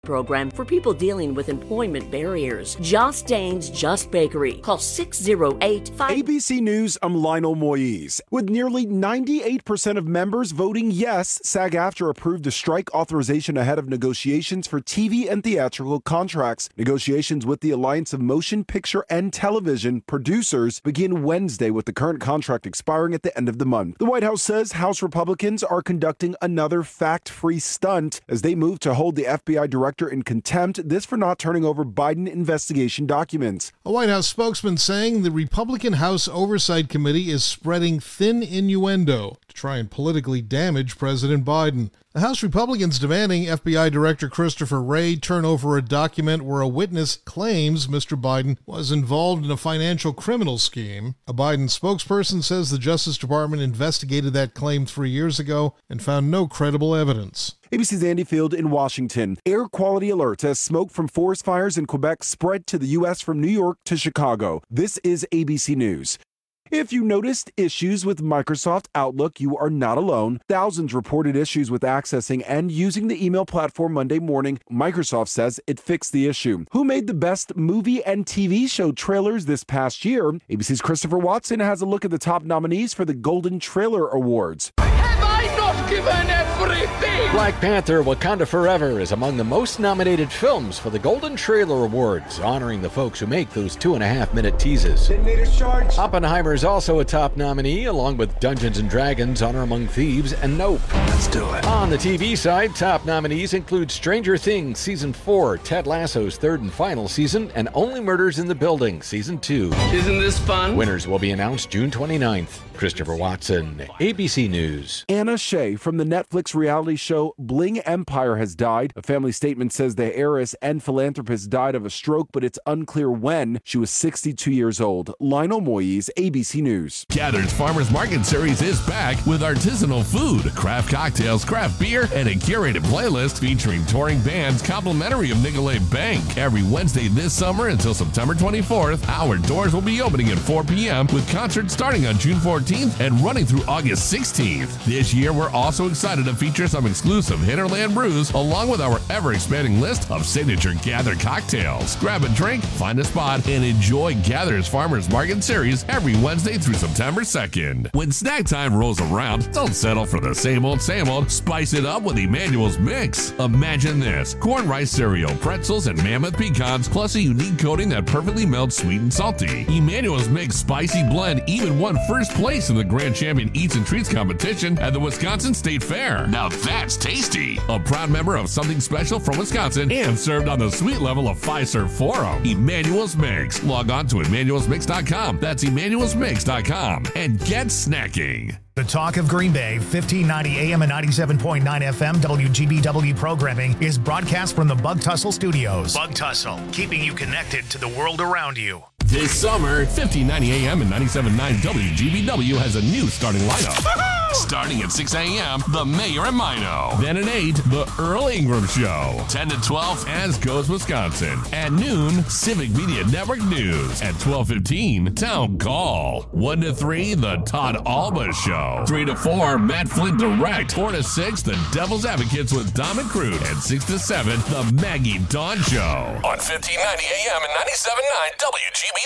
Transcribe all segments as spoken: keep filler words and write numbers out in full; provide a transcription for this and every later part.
program for people dealing with employment barriers. Joss Dane's Just Bakery. Call six oh eight, five... A B C News, I'm Lionel Moise. With nearly ninety-eight percent of members voting yes, SAG-AFTRA approved a strike authorization ahead of negotiations for T V and theatrical contracts. Negotiations with the Alliance of Motion Picture and Television Producers begin Wednesday, with the current contract expiring at the end of the month. The White House says House Republicans are conducting another fact-free stunt as they move to hold the F B I director in contempt, this for not turning over Biden investigation documents. A White House spokesman saying the Republican House Oversight Committee is spreading thin innuendo to try and politically damage President Biden. The House Republicans demanding F B I Director Christopher Wray turn over a document where a witness claims Mister Biden was involved in a financial criminal scheme. A Biden spokesperson says the Justice Department investigated that claim three years ago and found no credible evidence. A B C's Andy Field in Washington. Air quality alerts as smoke from forest fires in Quebec spread to the U S from New York to Chicago. This is A B C News. If you noticed issues with Microsoft Outlook, you are not alone. Thousands reported issues with accessing and using the email platform Monday morning. Microsoft says it fixed the issue. Who made the best movie and T V show trailers this past year? A B C's Christopher Watson has a look at the top nominees for the Golden Trailer Awards. Have I not given everything? Black Panther: Wakanda Forever is among the most nominated films for the Golden Trailer Awards, honoring the folks who make those two and a half minute teases. Oppenheimer is also a top nominee, along with Dungeons and Dragons, Honor Among Thieves, and Nope. Let's do it. On the T V side, top nominees include Stranger Things Season four, Ted Lasso's third and final season, and Only Murders in the Building Season two. Isn't this fun? Winners will be announced June twenty-ninth. Christopher Watson, A B C News. Anna Shea from the Netflix reality show Bling Empire has died. A family statement says the heiress and philanthropist died of a stroke, but it's unclear when. She was sixty-two years old. Lionel Moise, A B C News. Gather's Farmers Market Series is back with artisanal food, craft cocktails, craft beer, and a curated playlist featuring touring bands complimentary of Nicolet Bank. Every Wednesday this summer until September twenty-fourth, our doors will be opening at four p.m. with concerts starting on June fourteenth and running through August sixteenth. This year, we're also excited to feature some exclusive Hinterland brews along with our ever-expanding list of signature Gather cocktails. Grab a drink, find a spot, and enjoy Gather's Farmers Market Series every Wednesday through September second. When snack time rolls around, don't settle for the same old, same old. Spice it up with Emmanuel's Mix. Imagine this: corn rice cereal, pretzels, and mammoth pecans, plus a unique coating that perfectly melts sweet and salty. Emmanuel's Mix Spicy Blend even won first place in the Grand Champion Eats and Treats competition at the Wisconsin State Fair. Now that's tasty. A proud member of Something Special from Wisconsin and served on the sweet level of Fiserv Forum. Emmanuel's Mix. Log on to emmanuels mix dot com. That's emmanuels mix dot com and get snacking. The Talk of Green Bay, fifteen ninety A M and ninety-seven point nine F M W G B W programming is broadcast from the Bug Tussle Studios. Bug Tussle, keeping you connected to the world around you. This summer, fifteen ninety A M and ninety-seven point nine W G B W has a new starting lineup. Starting at six a.m., The Mayor and Mino. Then at eight, The Earl Ingram Show. ten to twelve, As Goes Wisconsin. At noon, Civic Media Network News. At twelve fifteen, Town Call. one to three, The Todd Alba Show. three to four, Matt Flint Direct. four to six, The Devil's Advocates with Dom and Crude. And six to seven, The Maggie Dawn Show. On fifteen ninety A M and ninety-seven point nine W G B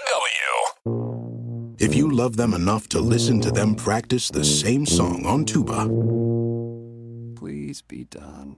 W. If you love them enough to listen to them practice the same song on tuba, please be done.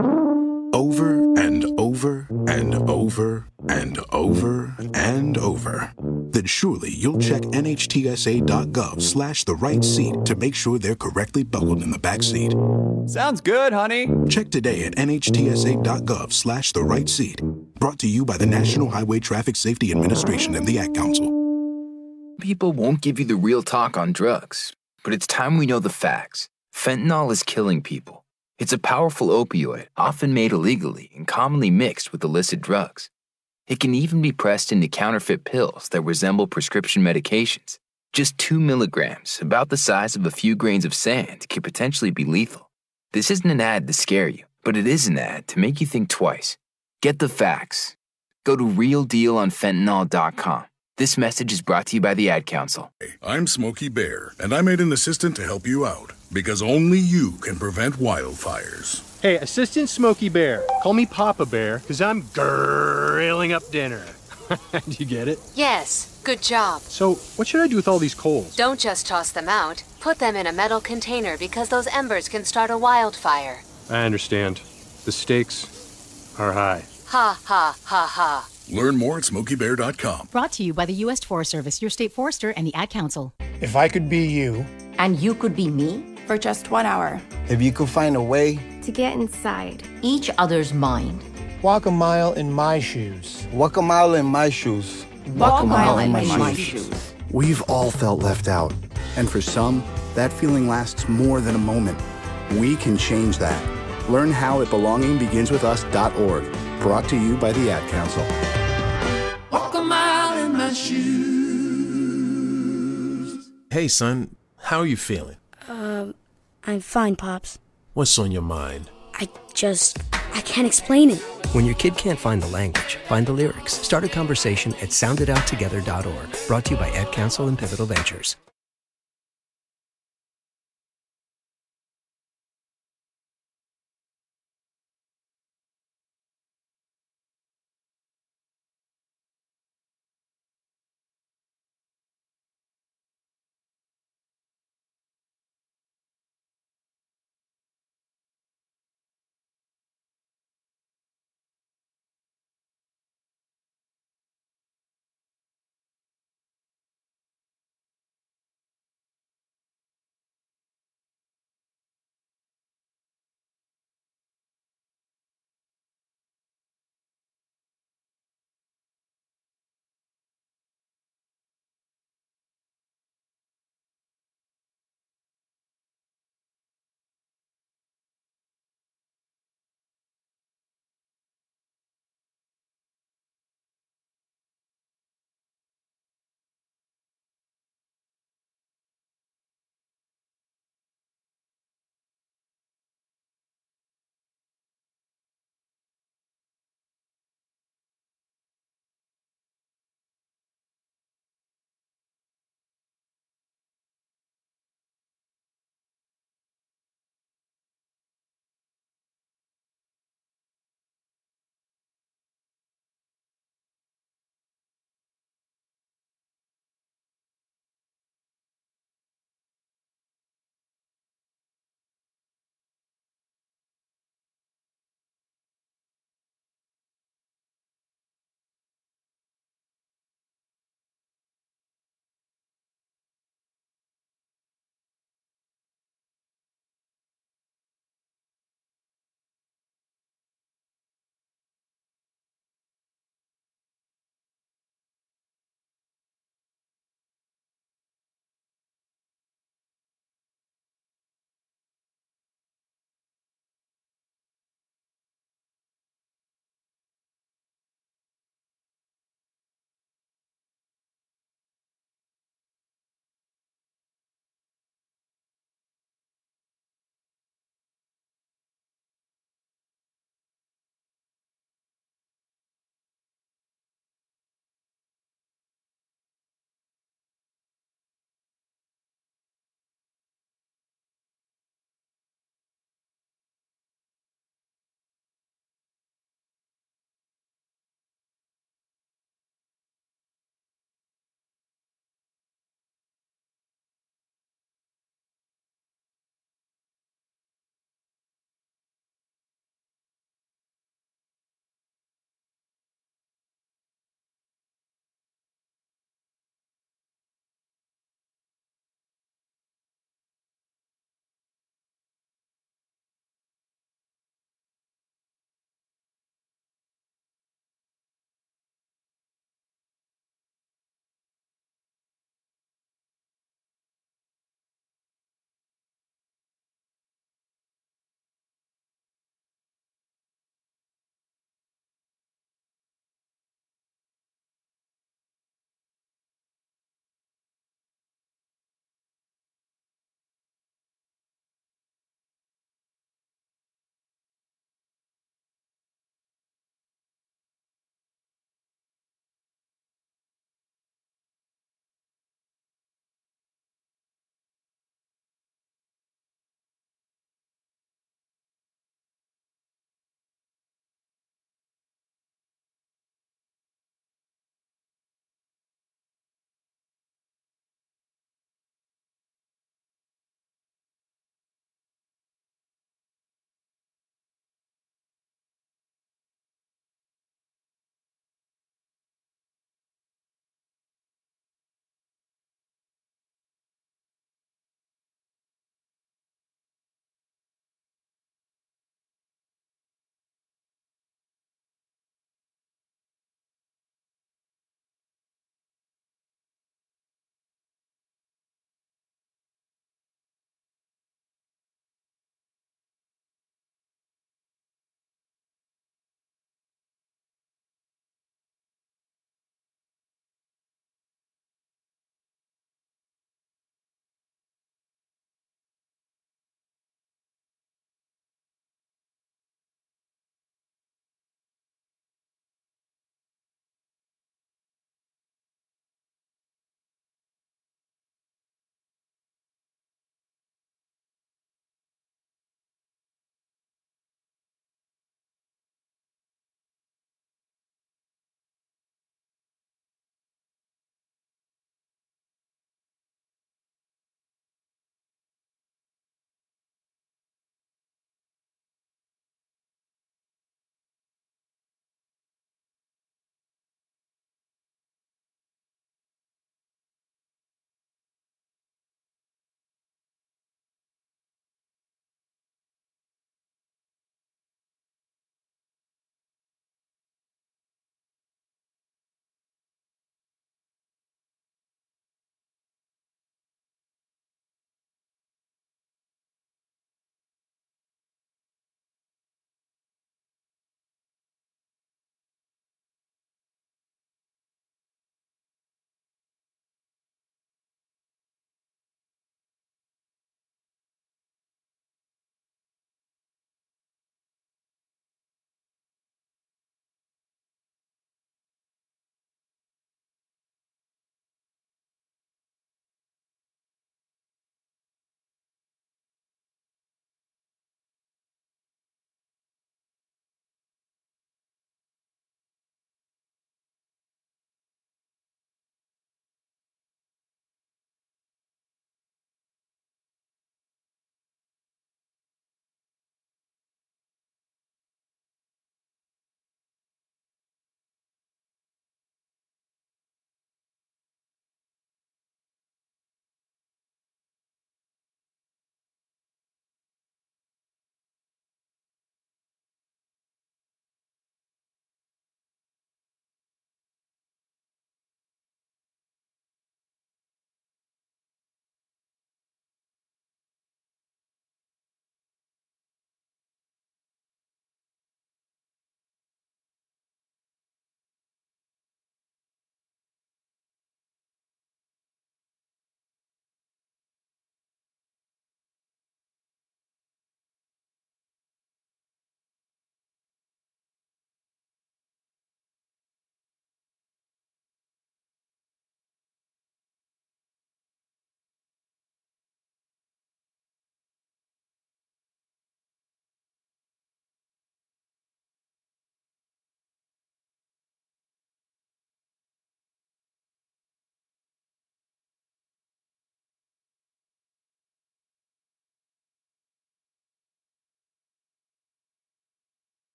Over and over and over and over and over, then surely you'll check N H T S A dot gov slash the right seat to make sure they're correctly buckled in the back seat. Sounds good, honey. Check today at N H T S A dot gov slash the right seat. Brought to you by the National Highway Traffic Safety Administration and the Ad Council. People won't give you the real talk on drugs, but it's time we know the facts. Fentanyl is killing people. It's a powerful opioid, often made illegally and commonly mixed with illicit drugs. It can even be pressed into counterfeit pills that resemble prescription medications. Just two milligrams, about the size of a few grains of sand, can potentially be lethal. This isn't an ad to scare you, but it is an ad to make you think twice. Get the facts. Go to real deal on fentanyl dot com. This message is brought to you by the Ad Council. I'm Smokey Bear, and I made an assistant to help you out, because only you can prevent wildfires. Hey, Assistant Smokey Bear, call me Papa Bear, because I'm grilling up dinner. Do you get it? Yes, good job. So, what should I do with all these coals? Don't just toss them out. Put them in a metal container because those embers can start a wildfire. I understand. The stakes are high. Ha, ha, ha, ha. Learn more at smokey bear dot com. Brought to you by the U S Forest Service, your state forester, and the Ad Council. If I could be you. And you could be me? For just one hour. If you could find a way. To get inside. Each other's mind. Walk a mile in my shoes. Walk a mile in my shoes. Walk, Walk a mile, mile in my, my shoes. shoes. We've all felt left out. And for some, that feeling lasts more than a moment. We can change that. Learn how at belonging begins with us dot org. Brought to you by the Ad Council. Walk a mile in my shoes. Hey, son, how are you feeling? Um, I'm fine, Pops. What's on your mind? I just, I can't explain it. When your kid can't find the language, find the lyrics. Start a conversation at sound it out together dot org. Brought to you by Ad Council and Pivotal Ventures.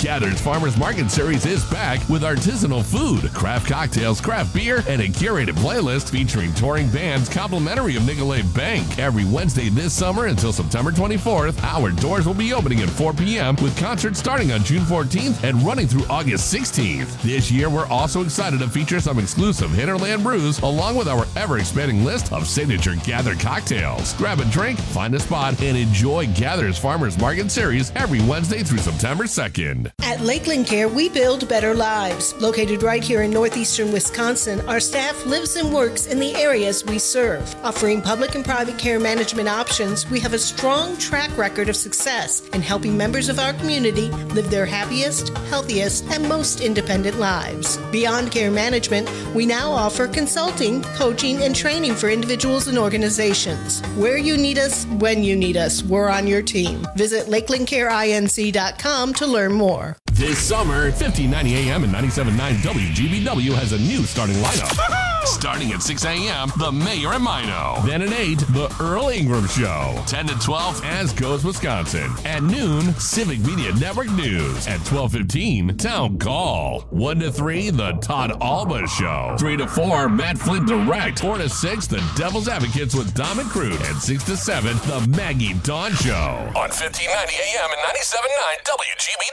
Gather's Farmers Market Series is back with artisanal food, craft cocktails, craft beer, and a curated playlist featuring touring bands complimentary of Nicolet Bank. Every Wednesday this summer until September twenty-fourth, our doors will be opening at four p.m. with concerts starting on June fourteenth and running through August sixteenth. This year, we're also excited to feature some exclusive Hinterland brews along with our ever-expanding list of signature Gather cocktails. Grab a drink, find a spot, and enjoy Gather's Farmers Market Series every Wednesday through September second. At Lakeland Care, we build better lives. Located right here in northeastern Wisconsin, our staff lives and works in the areas we serve. Offering public and private care management options, we have a strong track record of success in helping members of our community live their happiest, healthiest, and most independent lives. Beyond care management, we now offer consulting, coaching, and training for individuals and organizations. Where you need us, when you need us, we're on your team. Visit lakeland care inc dot com to learn more. This summer, fifteen ninety A M and ninety-seven point nine W G B W has a new starting lineup. Starting at six a.m., The Mayor and Mino. Then at eight, The Earl Ingram Show. ten to twelve, As Goes Wisconsin. At noon, Civic Media Network News. At twelve fifteen, Town Call. one to three, The Todd Alba Show. three to four, Matt Flint Direct. four to six, The Devil's Advocates with Dom and Crude. And six to seven, The Maggie Dawn Show. On fifteen ninety A M and ninety-seven point nine W G B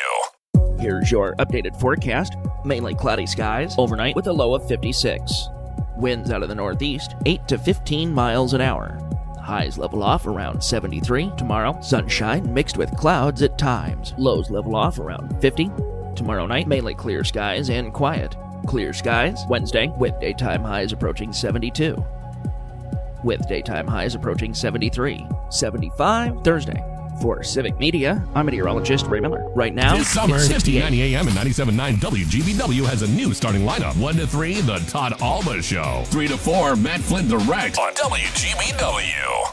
W. Here's your updated forecast. Mainly cloudy skies overnight with a low of fifty-six. Winds out of the northeast, eight to fifteen miles an hour. Highs level off around seventy-three tomorrow. Sunshine mixed with clouds at times. Lows level off around fifty. Tomorrow night, mainly clear skies and quiet. Clear skies Wednesday with daytime highs approaching seventy-two. With daytime highs approaching seventy-three. seventy-five Thursday. For Civic Media, I'm meteorologist Ray Miller. Right now, this summer, it's fifteen ninety A M and ninety-seven point nine W G B W has a new starting lineup. one to three, The Todd Alba Show. three to four, Matt Flint Direct on W G B W.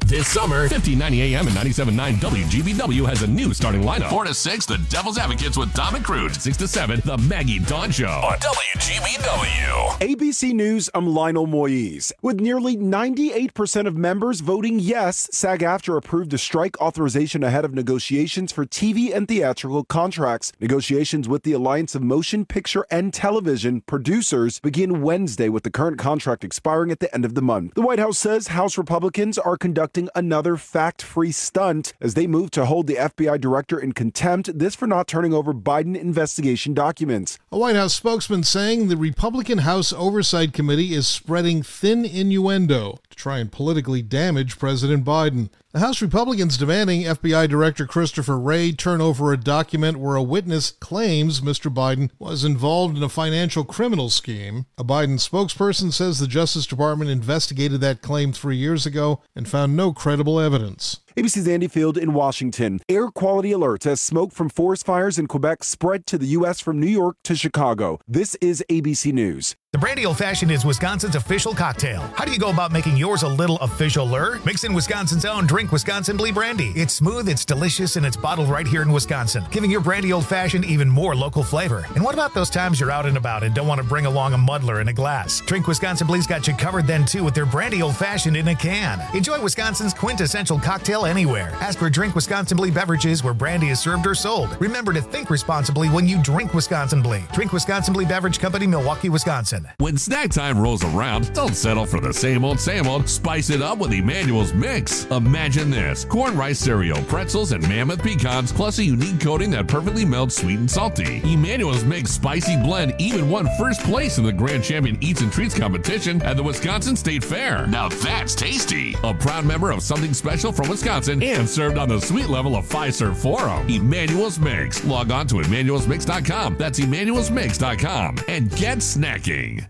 This summer, fifteen ninety A M and ninety-seven point nine W G B W has a new starting lineup. four to six, the Devil's Advocates with Dom and Crude. six to seven, the Maggie Dawn Show on W G B W. A B C News, I'm Lionel Moise. With nearly ninety-eight percent of members voting yes, SAG-AFTRA approved a strike authorization ahead of negotiations for T V and theatrical contracts. Negotiations with the Alliance of Motion Picture and Television Producers begin Wednesday, with the current contract expiring at the end of the month. The White House says House Republicans are conducting another fact-free stunt as they move to hold the F B I director in contempt, this for not turning over Biden investigation documents. A White House spokesman saying the Republican House Oversight Committee is spreading thin innuendo to try and politically damage President Biden. The House Republicans demanding F B I Director Christopher Wray turn over a document where a witness claims Mister Biden was involved in a financial criminal scheme. A Biden spokesperson says the Justice Department investigated that claim three years ago and found no credible evidence. A B C's Andy Field in Washington. Air quality alerts as smoke from forest fires in Quebec spread to the U S from New York to Chicago. This is A B C News. The Brandy Old Fashioned is Wisconsin's official cocktail. How do you go about making yours a little official-er? Mix in Wisconsin's own Drink Wisconsin Blee Brandy. It's smooth, it's delicious, and it's bottled right here in Wisconsin, giving your Brandy Old Fashioned even more local flavor. And what about those times you're out and about and don't want to bring along a muddler in a glass? Drink Wisconsin Blee's got you covered then, too, with their Brandy Old Fashioned in a can. Enjoy Wisconsin's quintessential cocktail anywhere. Ask for Drink Wisconsin Blee beverages where brandy is served or sold. Remember to think responsibly when you drink Wisconsin Blee. Drink Wisconsin Blee Beverage Company, Milwaukee, Wisconsin. When snack time rolls around, don't settle for the same old, same old. Spice it up with Emmanuel's Mix. Imagine this: corn rice cereal, pretzels, and mammoth pecans, plus a unique coating that perfectly melts sweet and salty. Emmanuel's Mix Spicy Blend even won first place in the Grand Champion Eats and Treats competition at the Wisconsin State Fair. Now that's tasty. A proud member of Something Special from Wisconsin and served on the sweet level of Fiserv Forum. Emmanuel's Mix. Log on to Emmanuel's Mix dot com. That's Emmanuel's Mix dot com and get snacking.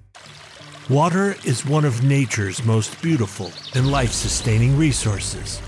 Water is one of nature's most beautiful and life-sustaining resources.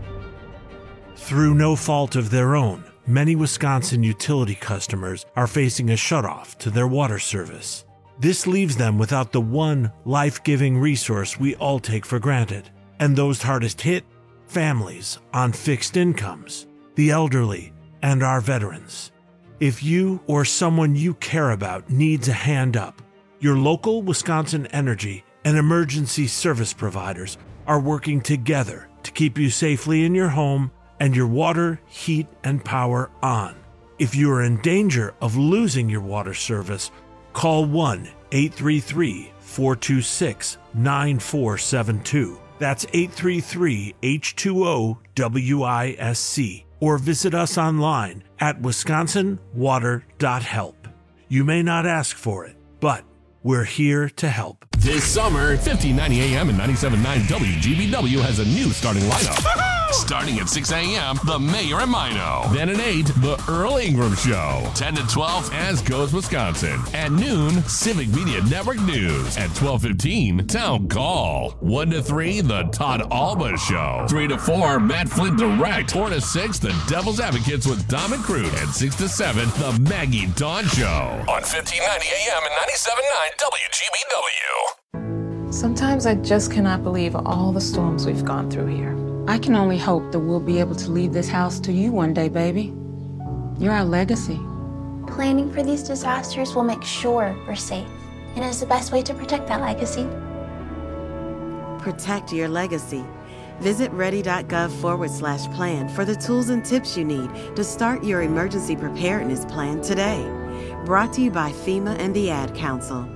Through no fault of their own, many Wisconsin utility customers are facing a shutoff to their water service. This leaves them without the one life-giving resource we all take for granted. And those hardest hit? Families on fixed incomes, the elderly, and our veterans. If you or someone you care about needs a hand up, your local Wisconsin Energy and emergency service providers are working together to keep you safely in your home and your water, heat, and power on. If you are in danger of losing your water service, call one eight three three, four two six, nine four seven two. That's eight three three, H two O, W I S C. Or visit us online at wisconsin water dot help. You may not ask for it, but we're here to help. This summer, fifteen ninety A M and ninety-seven point nine W G B W has a new starting lineup. Starting at six A M, The Mayor and Mino. Then at eight, The Earl Ingram Show. ten to twelve, As Goes Wisconsin. At noon, Civic Media Network News. At twelve fifteen, Town Call. one to three, The Todd Alba Show. three to four, Matt Flint Direct. four to six, The Devil's Advocates with Dom and Crude. And six to seven, The Maggie Dawn Show. On fifteen ninety A M and ninety-seven point nine W G B W. Sometimes I just cannot believe all the storms we've gone through here. I can only hope that we'll be able to leave this house to you one day, baby. You're our legacy. Planning for these disasters will make sure we're safe, and is the best way to protect that legacy. Protect your legacy. Visit ready.gov forward slash plan for the tools and tips you need to start your emergency preparedness plan today. Brought to you by FEMA and the Ad Council.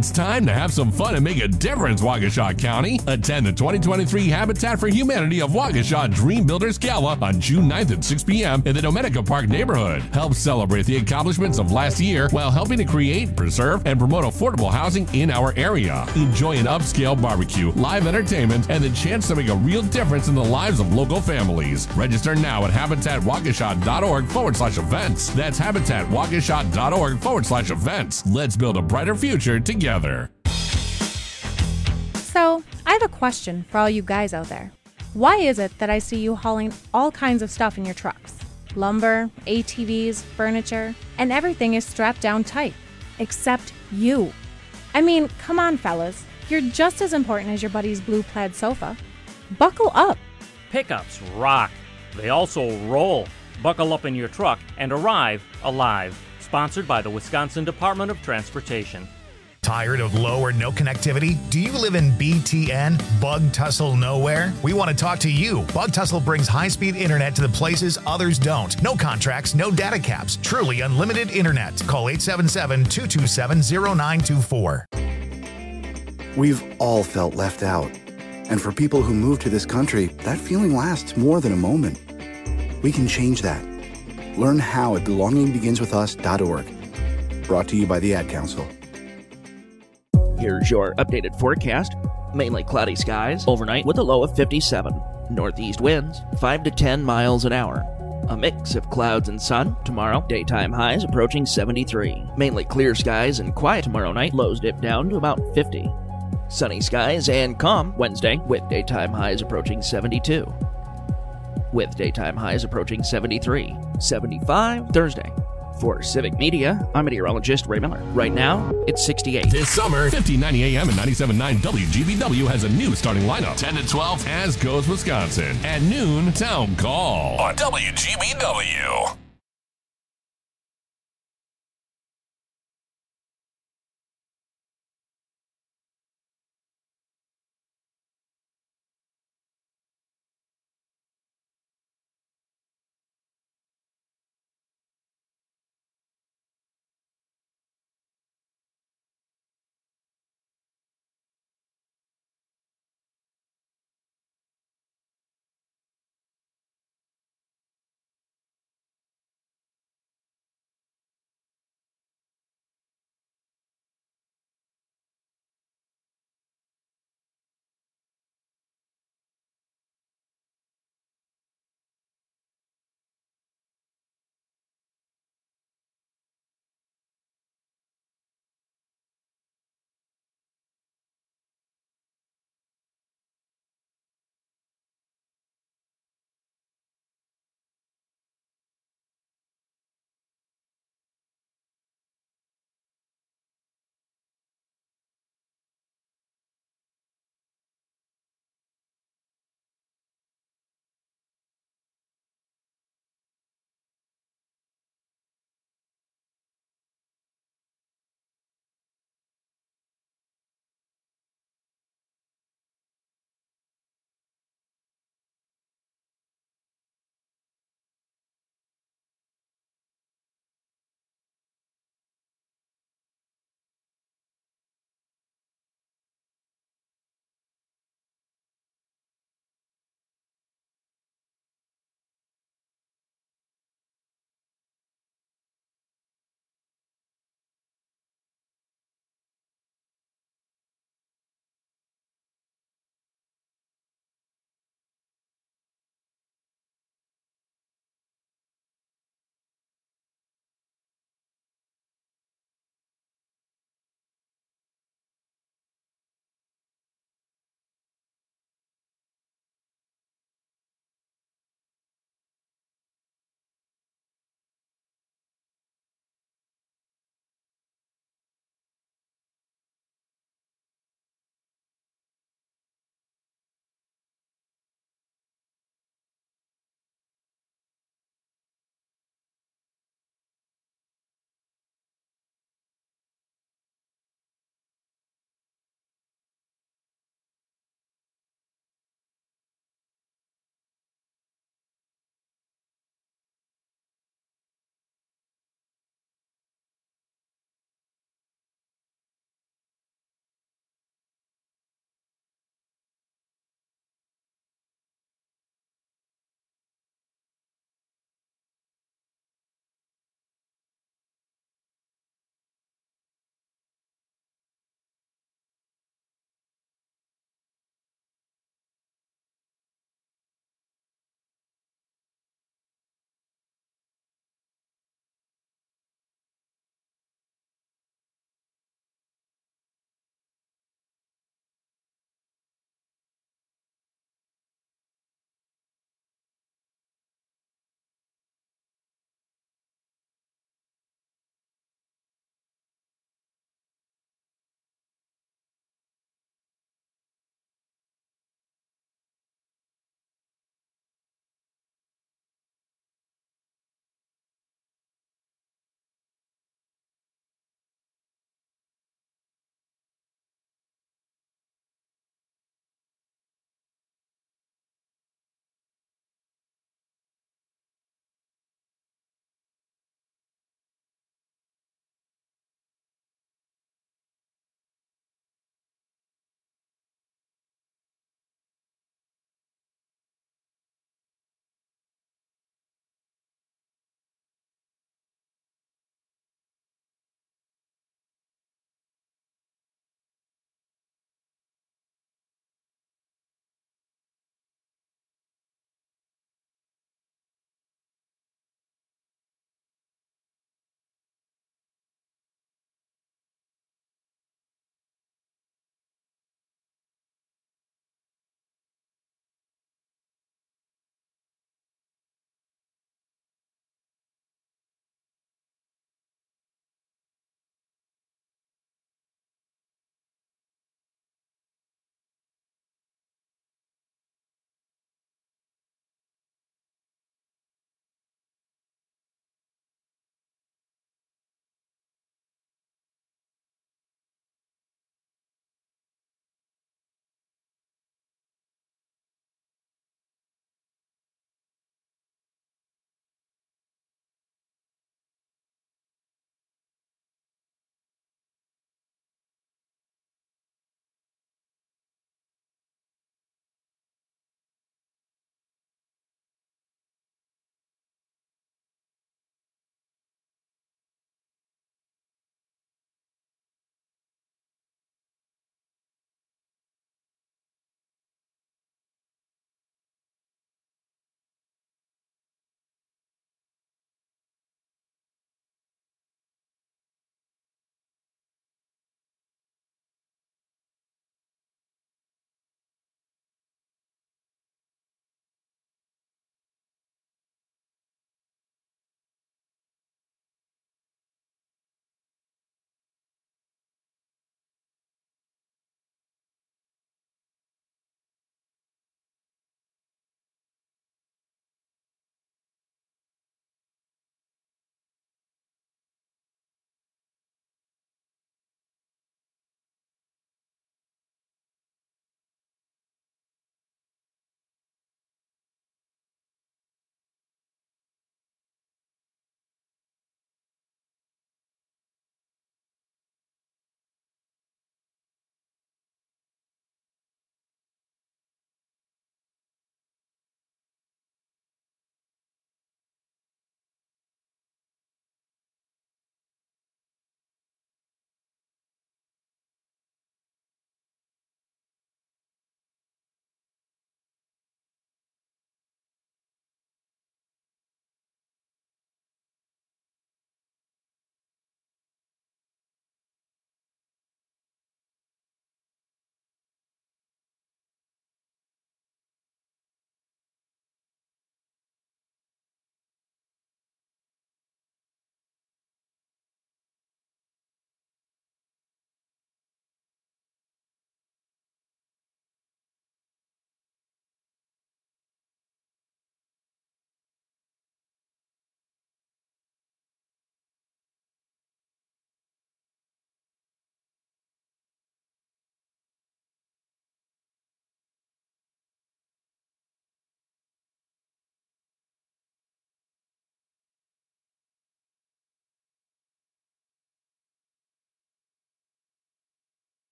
It's time to have some fun and make a difference, Waukesha County. Attend the twenty twenty-three Habitat for Humanity of Waukesha Dream Builders Gala on June ninth at six p.m. in the Dominica Park neighborhood. Help celebrate the accomplishments of last year while helping to create, preserve, and promote affordable housing in our area. Enjoy an upscale barbecue, live entertainment, and the chance to make a real difference in the lives of local families. Register now at habitatwaukesha.org forward slash events. That's habitatwaukesha.org forward slash events. Let's build a brighter future together. So, I have a question for all you guys out there. Why is it that I see you hauling all kinds of stuff in your trucks? Lumber, A T Vs, furniture, and everything is strapped down tight. Except you. I mean, come on, fellas. You're just as important as your buddy's blue plaid sofa. Buckle up. Pickups rock. They also roll. Buckle up in your truck and arrive alive. Sponsored by the Wisconsin Department of Transportation. Tired of low or no connectivity? Do you live in B T N, Bug Tussle Nowhere? We want to talk to you. Bug Tussle brings high-speed internet to the places others don't. No contracts, no data caps. Truly unlimited internet. Call eight seven seven, two two seven, zero nine two four. We've all felt left out. And for people who move to this country, that feeling lasts more than a moment. We can change that. Learn how at belonging begins with us dot org. Brought to you by the Ad Council. Here's your updated forecast. Mainly cloudy skies overnight with a low of fifty-seven. Northeast winds five to ten miles an hour. A mix of clouds and sun tomorrow. Daytime highs approaching seventy-three. Mainly clear skies and quiet tomorrow night. Lows dip down to about fifty. Sunny skies and calm Wednesday with daytime highs approaching seventy-two. With daytime highs approaching seventy-three. seventy-five Thursday. For Civic Media, I'm meteorologist Ray Miller. Right now, it's sixty-eight. This summer, fifteen ninety A M and ninety-seven point nine W G B W has a new starting lineup. ten to twelve, As Goes Wisconsin. At noon, Town Call on W G B W.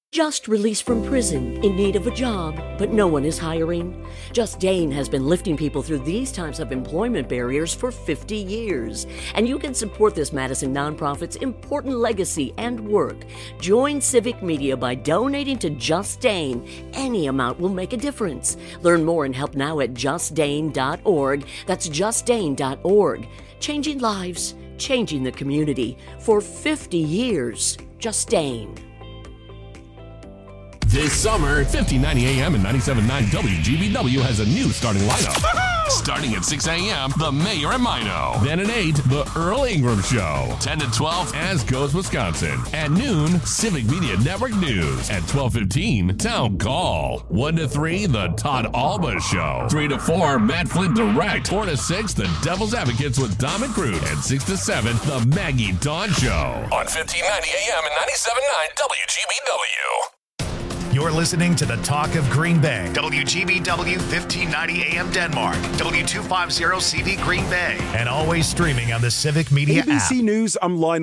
Just released from prison, in need of a job, but no one is hiring? Just Dane has been lifting people through these types of employment barriers for fifty years. And you can support this Madison nonprofit's important legacy and work. Join Civic Media by donating to Just Dane. Any amount will make a difference. Learn more and help now at just dane dot org. That's just dane dot org. Changing lives, changing the community. For fifty years, Just Dane. This summer, fifteen ninety A M and ninety-seven point nine W G B W has a new starting lineup. Starting at six A M, The Mayor and Mino. Then at eight, The Earl Ingram Show. ten to twelve, As Goes Wisconsin. At noon, Civic Media Network News. At twelve fifteen, Town Call. one to three, The Todd Alba Show. three to four, Matt Flint Direct. four to six, The Devil's Advocates with Dom and Crude. And six to seven, The Maggie Dawn Show. On fifteen ninety A M and ninety-seven point nine W G B W. You're listening to the Talk of Green Bay. W G B W fifteen ninety A M Denmark. W two fifty C V Green Bay. And always streaming on the Civic Media A B C app. News, I'm Lionel